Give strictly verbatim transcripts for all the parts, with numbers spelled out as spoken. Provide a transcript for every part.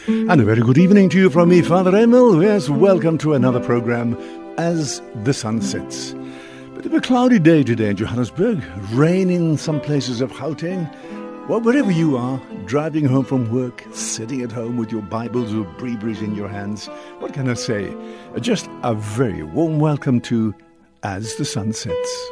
And a very good evening to you from me, Father Emil. Yes, welcome to another program as the sun sets. Bit of a cloudy day today in Johannesburg. Rain in some places of Gauteng. Well, wherever you are, driving home from work, sitting at home with your Bibles or Breviaries in your hands, what can I say? Just a very warm welcome to As the Sun Sets.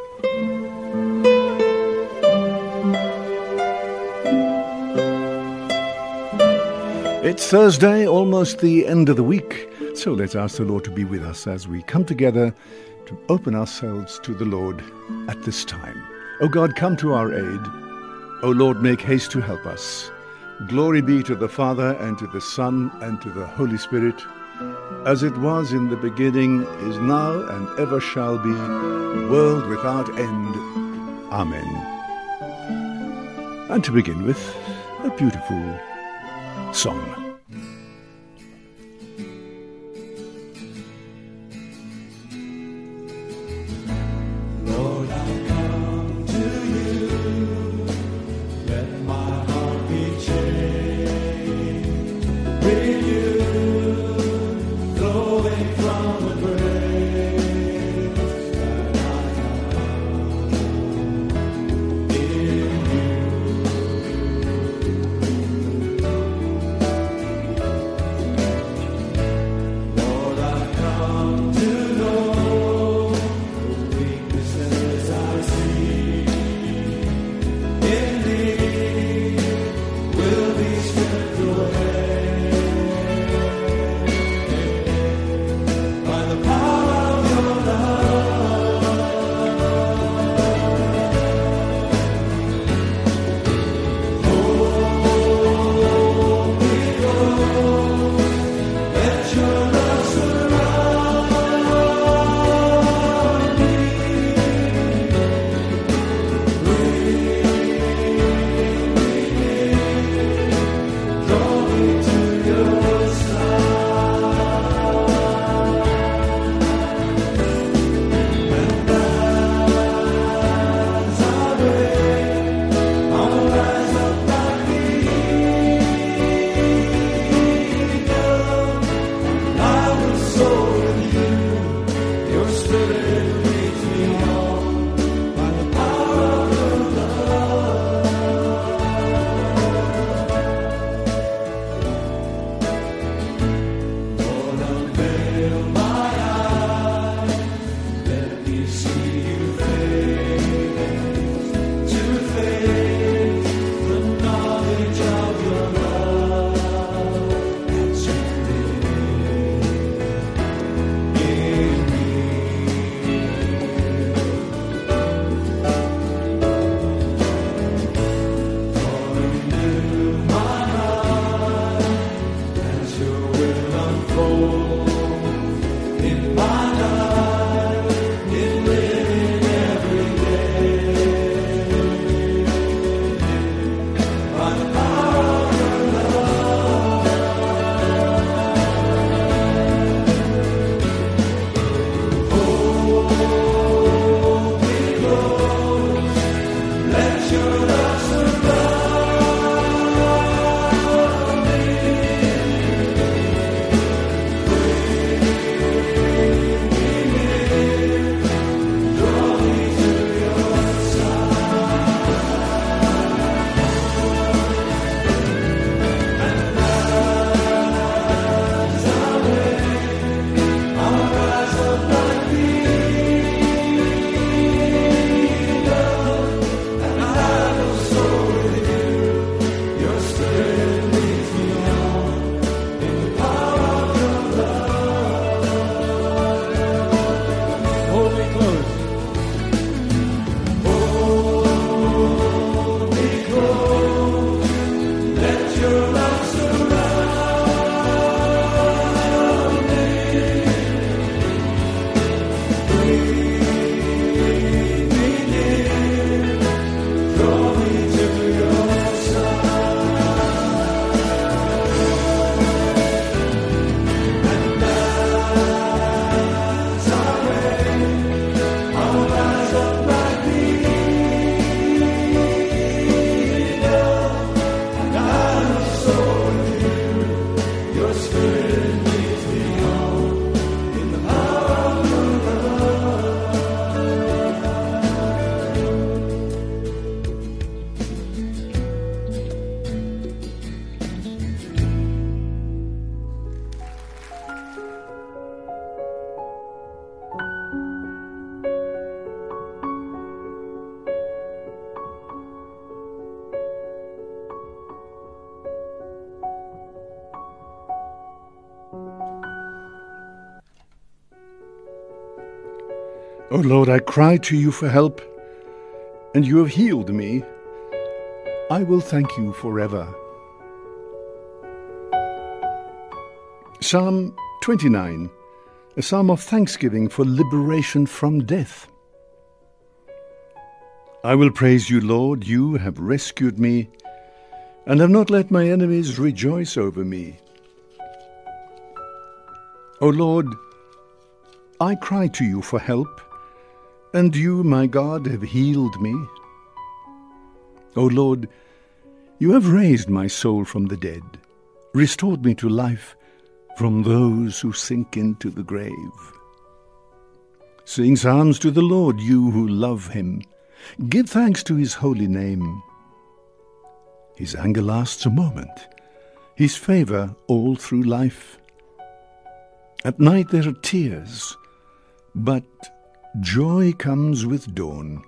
It's Thursday, almost the end of the week, so let's ask the Lord to be with us as we come together to open ourselves to the Lord at this time. O God, come to our aid. O Lord, make haste to help us. Glory be to the Father, and to the Son, and to the Holy Spirit, as it was in the beginning, is now, and ever shall be, world without end. Amen. And to begin with, a beautiful song. O Lord, I cry to you for help, and you have healed me. I will thank you forever. Psalm twenty-nine, a psalm of thanksgiving for liberation from death. I will praise you, Lord, you have rescued me, and have not let my enemies rejoice over me. O Lord, I cry to you for help, and you, my God, have healed me. O Lord, you have raised my soul from the dead, restored me to life from those who sink into the grave. Sing psalms to the Lord, you who love him. Give thanks to his holy name. His anger lasts a moment, his favor all through life. At night there are tears, but joy comes with dawn.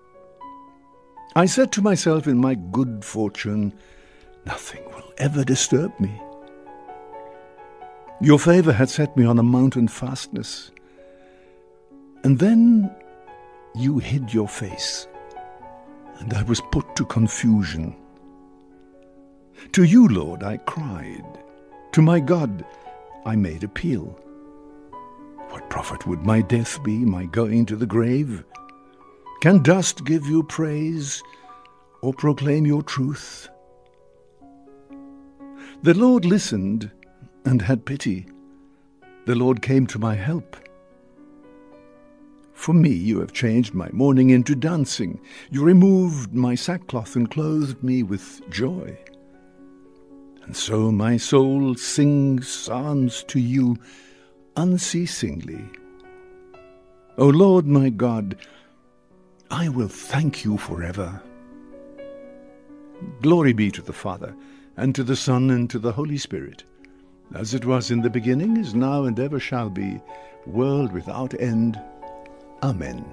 I said to myself in my good fortune, nothing will ever disturb me. Your favor had set me on a mountain fastness, and then you hid your face, and I was put to confusion. To you, Lord, I cried. To my God, I made appeal. What profit would my death be, my going to the grave? Can dust give you praise or proclaim your truth? The Lord listened and had pity. The Lord came to my help. For me you have changed my mourning into dancing. You removed my sackcloth and clothed me with joy. And so my soul sings psalms to you unceasingly. O Lord my God, I will thank you forever. Glory be to the Father, and to the Son, and to the Holy Spirit, as it was in the beginning, is now, and ever shall be, world without end. Amen.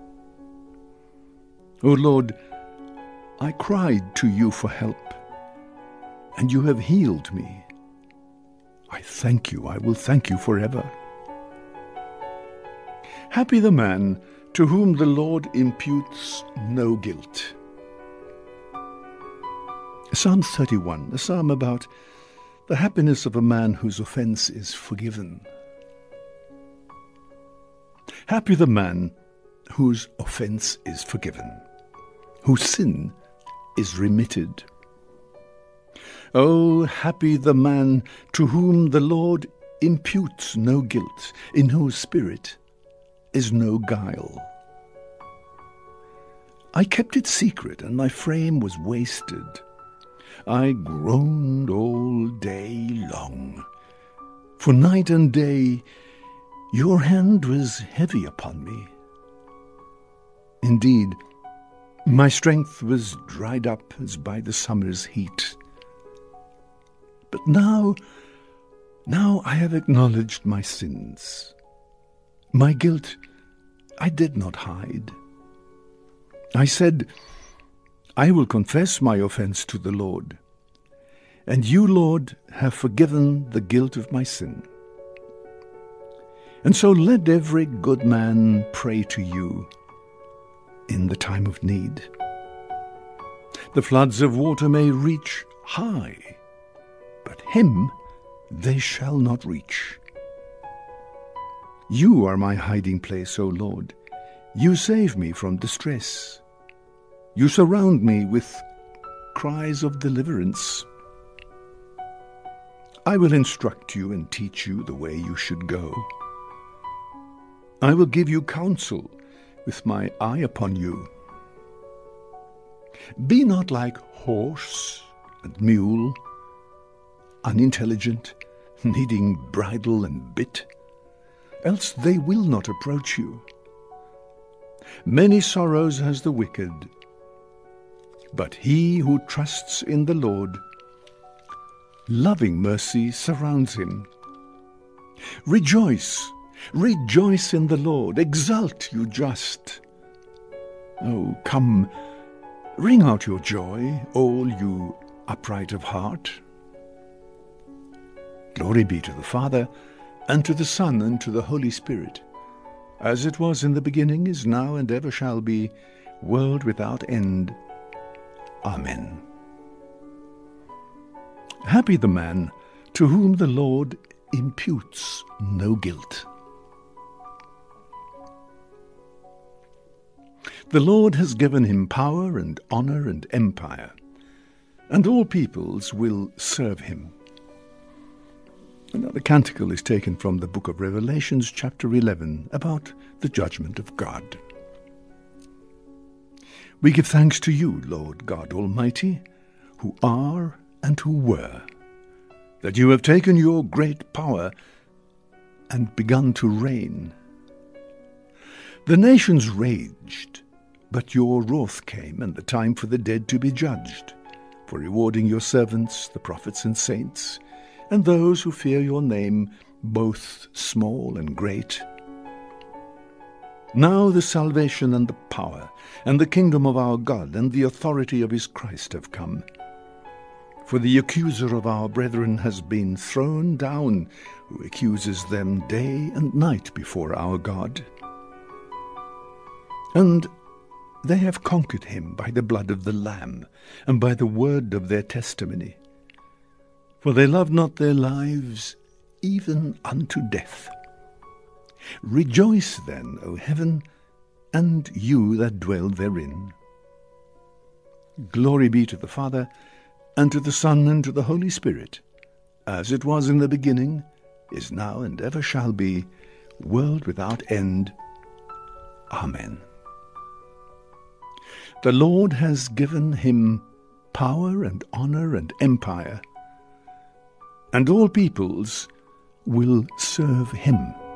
O Lord, I cried to you for help, and you have healed me. I thank you, I will thank you forever. Happy the man to whom the Lord imputes no guilt. Psalm thirty-one, a psalm about the happiness of a man whose offense is forgiven. Happy the man whose offense is forgiven, whose sin is remitted. Oh, happy the man to whom the Lord imputes no guilt, in whose spirit is no guile. I kept it secret, and my frame was wasted. I groaned all day long, for night and day your hand was heavy upon me. Indeed, my strength was dried up as by the summer's heat. But now, now I have acknowledged my sins. My guilt I did not hide. I said, I will confess my offense to the Lord, and you, Lord, have forgiven the guilt of my sin. And so let every good man pray to you in the time of need. The floods of water may reach high, but him they shall not reach. You are my hiding place, O Lord. You save me from distress. You surround me with cries of deliverance. I will instruct you and teach you the way you should go. I will give you counsel with my eye upon you. Be not like horse and mule, unintelligent, needing bridle and bit, else they will not approach you. Many sorrows has the wicked, but he who trusts in the Lord, loving mercy surrounds him. Rejoice, rejoice in the Lord, exult, you just. Oh, come, ring out your joy, all you upright of heart. Glory be to the Father, and to the Son, and to the Holy Spirit, as it was in the beginning, is now, and ever shall be, world without end. Amen. Happy the man to whom the Lord imputes no guilt. The Lord has given him power and honor and empire, and all peoples will serve him. Another canticle is taken from the book of Revelations, chapter eleven, about the judgment of God. We give thanks to you, Lord God Almighty, who are and who were, that you have taken your great power and begun to reign. The nations raged, but your wrath came, and the time for the dead to be judged, for rewarding your servants, the prophets and saints, and those who fear your name, both small and great. Now the salvation and the power, and the kingdom of our God, and the authority of his Christ have come. For the accuser of our brethren has been thrown down, who accuses them day and night before our God. And they have conquered him by the blood of the Lamb, and by the word of their testimony. For they loved not their lives even unto death. Rejoice then, O heaven, and you that dwell therein. Glory be to the Father, and to the Son, and to the Holy Spirit, as it was in the beginning, is now, and ever shall be, world without end. Amen. The Lord has given him power and honor and empire, and all peoples will serve him.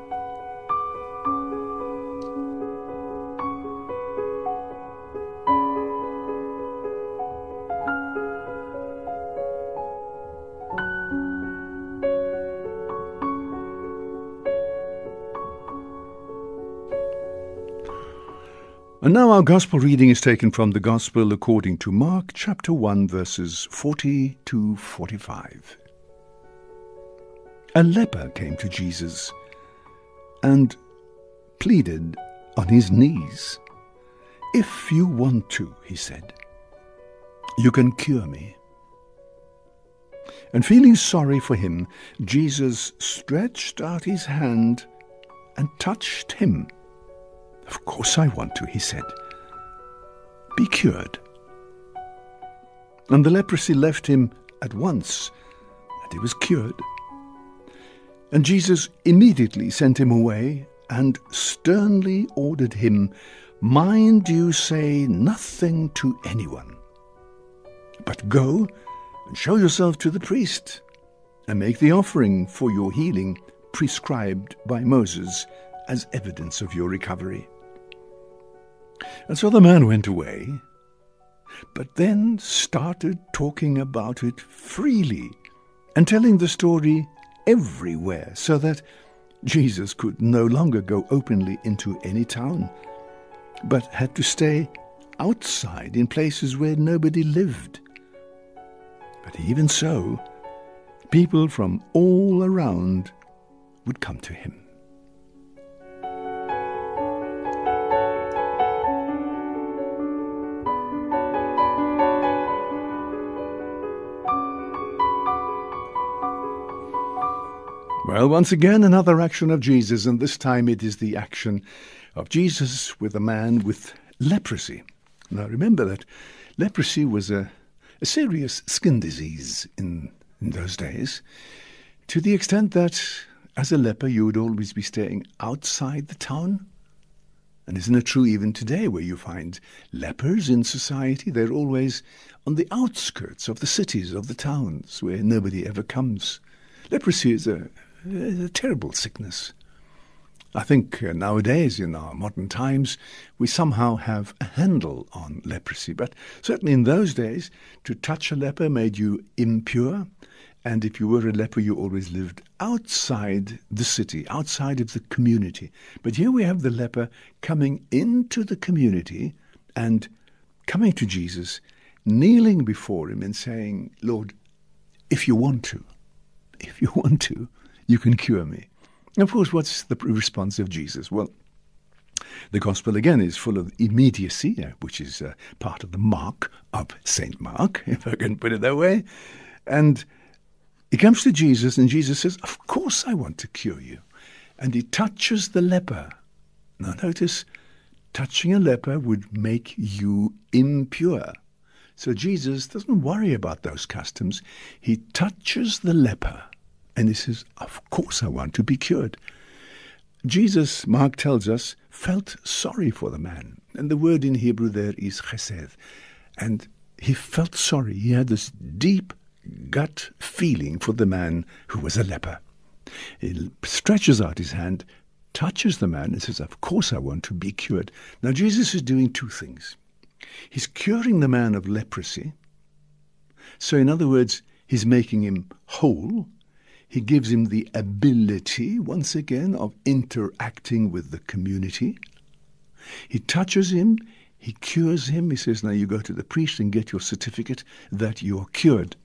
And now our Gospel reading is taken from the Gospel according to Mark, chapter one, verses forty to forty-five. A leper came to Jesus and pleaded on his knees. "If you want to," he said, "you can cure me." And feeling sorry for him, Jesus stretched out his hand and touched him. "Of course I want to," he said. "Be cured." And the leprosy left him at once, and he was cured. And Jesus immediately sent him away and sternly ordered him, "Mind you say nothing to anyone, but go and show yourself to the priest and make the offering for your healing prescribed by Moses as evidence of your recovery." And so the man went away, but then started talking about it freely and telling the story everywhere, so that Jesus could no longer go openly into any town, but had to stay outside in places where nobody lived. But even so, people from all around would come to him. Well, once again, another action of Jesus, and this time it is the action of Jesus with a man with leprosy. Now, remember that leprosy was a, a serious skin disease in, in those days, to the extent that as a leper you would always be staying outside the town. And isn't it true even today, where you find lepers in society? They're always on the outskirts of the cities, of the towns, where nobody ever comes. Leprosy is a a terrible sickness. I think uh, nowadays, in our modern times, we somehow have a handle on leprosy. But certainly in those days, to touch a leper made you impure. And if you were a leper, you always lived outside the city, outside of the community. But here we have the leper coming into the community and coming to Jesus, kneeling before him and saying, "Lord, if you want to, if you want to, you can cure me." Of course, what's the response of Jesus? Well, The Gospel, again, is full of immediacy, uh, which is uh, part of the mark of Saint Mark, if I can put it that way. And he comes to Jesus, and Jesus says, of course I want to cure you. And he touches the leper. Now notice, touching a leper would make you impure. So Jesus doesn't worry about those customs. He touches the leper, and he says, of course I want to be cured. Jesus, Mark tells us, felt sorry for the man. And the word in Hebrew there is chesed. And he felt sorry. He had this deep gut feeling for the man who was a leper. He stretches out his hand, touches the man, and says, of course I want to be cured. Now Jesus is doing two things. He's curing the man of leprosy. So in other words, he's making him whole. He gives him the ability, once again, of interacting with the community. He touches him, he cures him. He says, now you go to the priest and get your certificate that you're cured.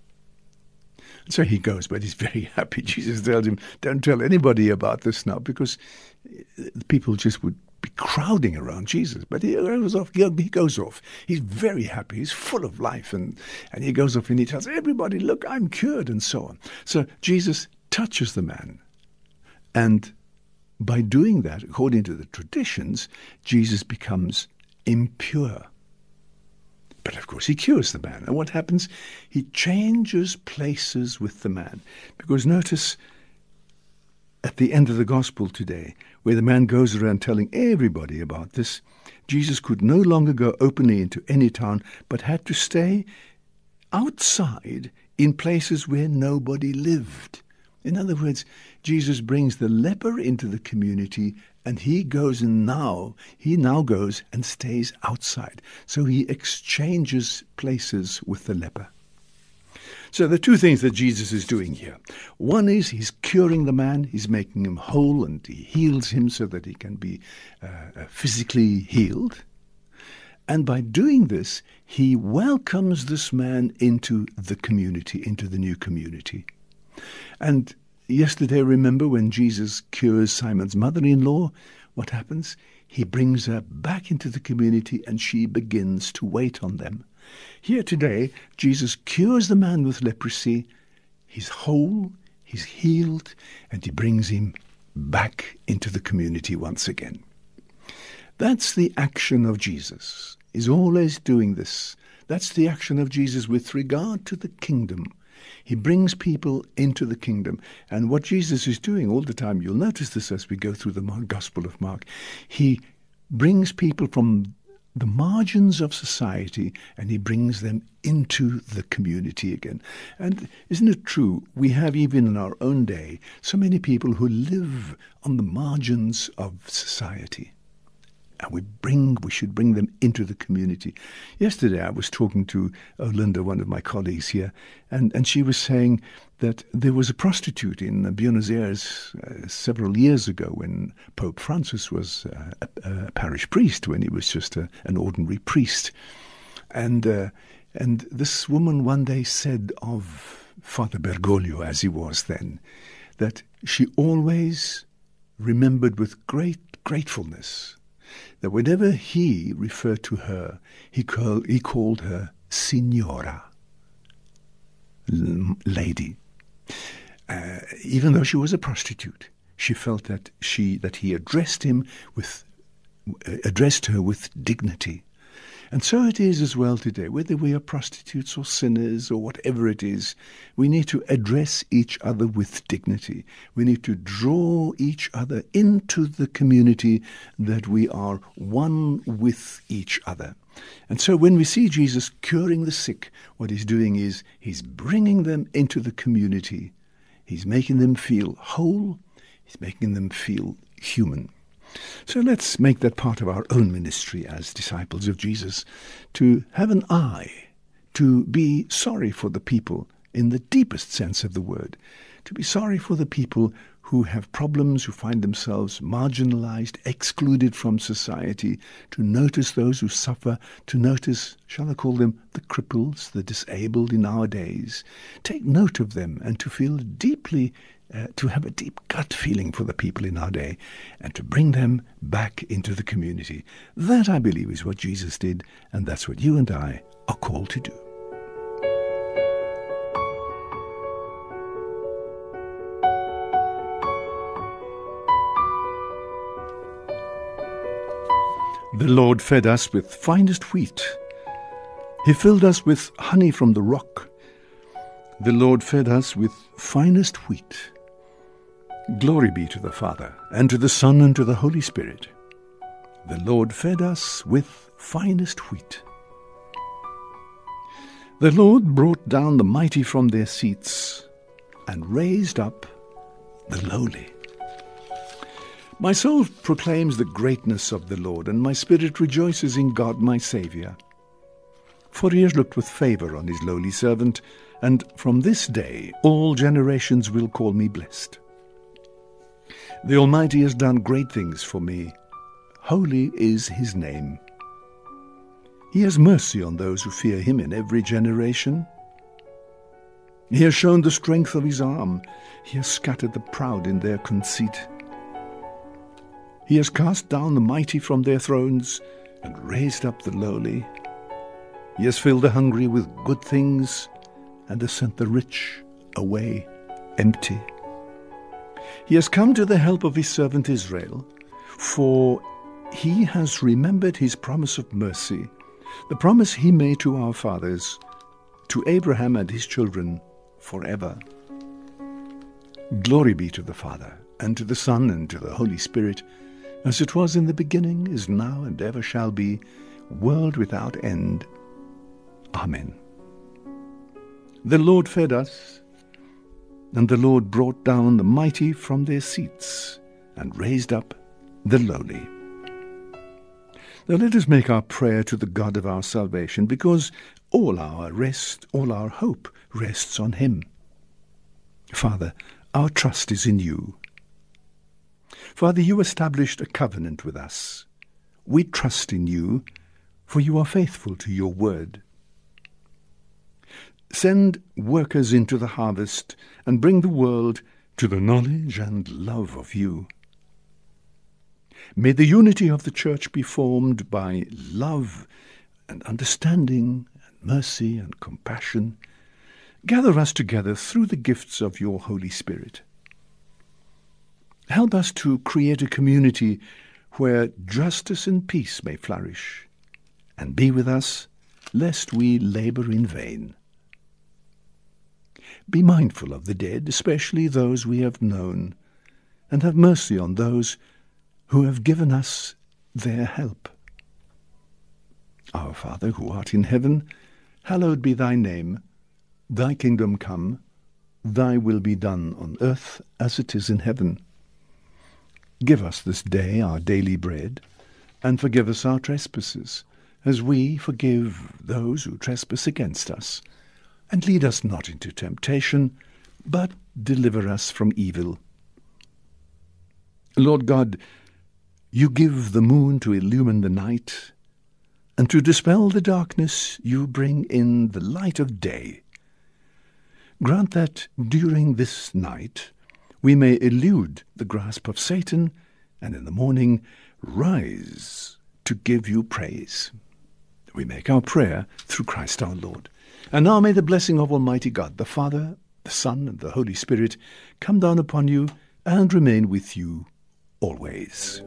So he goes, but he's very happy. Jesus tells him, don't tell anybody about this now, because people just would be crowding around Jesus. But he goes off. He goes off. He's very happy. He's full of life. And, and he goes off and he tells everybody, look, I'm cured, and so on. So Jesus touches the man. And by doing that, according to the traditions, Jesus becomes impure. But of course he cures the man. And what happens? He changes places with the man. Because notice at the end of the gospel today, where the man goes around telling everybody about this, Jesus could no longer go openly into any town, but had to stay outside in places where nobody lived. In other words, Jesus brings the leper into the community, and he goes and now, he now goes and stays outside. So he exchanges places with the leper. So there are two things that Jesus is doing here. One is he's curing the man, he's making him whole, and he heals him so that he can be uh, physically healed. And by doing this, he welcomes this man into the community, into the new community. And yesterday, remember when Jesus cures Simon's mother-in-law, what happens? He brings her back into the community and she begins to wait on them. Here today, Jesus cures the man with leprosy. He's whole, he's healed, and he brings him back into the community once again. That's the action of Jesus. He's always doing this. That's the action of Jesus with regard to the kingdom. He brings people into the kingdom. And what Jesus is doing all the time, you'll notice this as we go through the Gospel of Mark, he brings people from the margins of society and he brings them into the community again. And isn't it true, we have even in our own day so many people who live on the margins of society. And we bring, we should bring them into the community. Yesterday I was talking to Olinda, one of my colleagues here, and, and she was saying that there was a prostitute in Buenos Aires uh, several years ago when Pope Francis was uh, a, a parish priest, when he was just a, an ordinary priest. And, uh, and this woman one day said of Father Bergoglio, as he was then, that she always remembered with great gratefulness that whenever he referred to her, he, call, he called her Signora, lady. Uh, even though she was a prostitute, she felt that she that he addressed him with uh, addressed her with dignity. And so it is as well today, whether we are prostitutes or sinners or whatever it is, we need to address each other with dignity. We need to draw each other into the community that we are one with each other. And so when we see Jesus curing the sick, what he's doing is he's bringing them into the community. He's making them feel whole. He's making them feel human. So let's make that part of our own ministry as disciples of Jesus, to have an eye, to be sorry for the people in the deepest sense of the word, to be sorry for the people who have problems, who find themselves marginalized, excluded from society, to notice those who suffer, to notice, shall I call them, the cripples, the disabled in our days. Take note of them and to feel deeply, uh, to have a deep gut feeling for the people in our day and to bring them back into the community. That, I believe, is what Jesus did, and that's what you and I are called to do. The Lord fed us with finest wheat. He filled us with honey from the rock. The Lord fed us with finest wheat. Glory be to the Father, and to the Son, and to the Holy Spirit. The Lord fed us with finest wheat. The Lord brought down the mighty from their seats, and raised up the lowly. My soul proclaims the greatness of the Lord, and my spirit rejoices in God my Saviour. For he has looked with favour on his lowly servant, and from this day all generations will call me blessed. The Almighty has done great things for me. Holy is his name. He has mercy on those who fear him in every generation. He has shown the strength of his arm. He has scattered the proud in their conceit. He has cast down the mighty from their thrones and raised up the lowly. He has filled the hungry with good things and has sent the rich away empty. He has come to the help of his servant Israel, for he has remembered his promise of mercy, the promise he made to our fathers, to Abraham and his children forever. Glory be to the Father, and to the Son, and to the Holy Spirit, as it was in the beginning, is now, and ever shall be, world without end. Amen. The Lord fed us, and the Lord brought down the mighty from their seats, and raised up the lowly. Now let us make our prayer to the God of our salvation, because all our rest, all our hope rests on him. Father, our trust is in you. Father, you established a covenant with us. We trust in you, for you are faithful to your word. Send workers into the harvest and bring the world to the knowledge and love of you. May the unity of the church be formed by love and understanding and mercy and compassion. Gather us together through the gifts of your Holy Spirit. Help us to create a community where justice and peace may flourish, and be with us, lest we labor in vain. Be mindful of the dead, especially those we have known, and have mercy on those who have given us their help. Our Father, who art in heaven, hallowed be thy name. Thy kingdom come, thy will be done on earth as it is in heaven. Give us this day our daily bread, and forgive us our trespasses, as we forgive those who trespass against us. And lead us not into temptation, but deliver us from evil. Lord God, you give the moon to illumine the night, and to dispel the darkness you bring in the light of day. Grant that during this night we may elude the grasp of Satan, and in the morning rise to give you praise. We make our prayer through Christ our Lord. And now may the blessing of Almighty God, the Father, the Son, and the Holy Spirit come down upon you and remain with you always.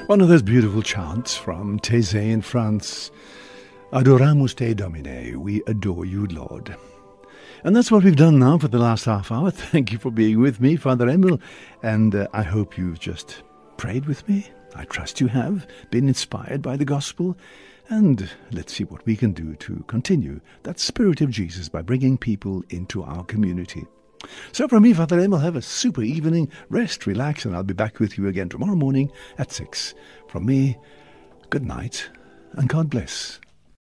One of those beautiful chants from Taizé in France. Adoramus te Domine, we adore you, Lord. And that's what we've done now for the last half hour. Thank you for being with me, Father Emil, and uh, I hope you've just prayed with me. I trust you have been inspired by the gospel, and let's see what we can do to continue that spirit of Jesus by bringing people into our community. So from me, Father Emil, have a super evening, rest, relax, and I'll be back with you again tomorrow morning at six. From me, good night, and God bless.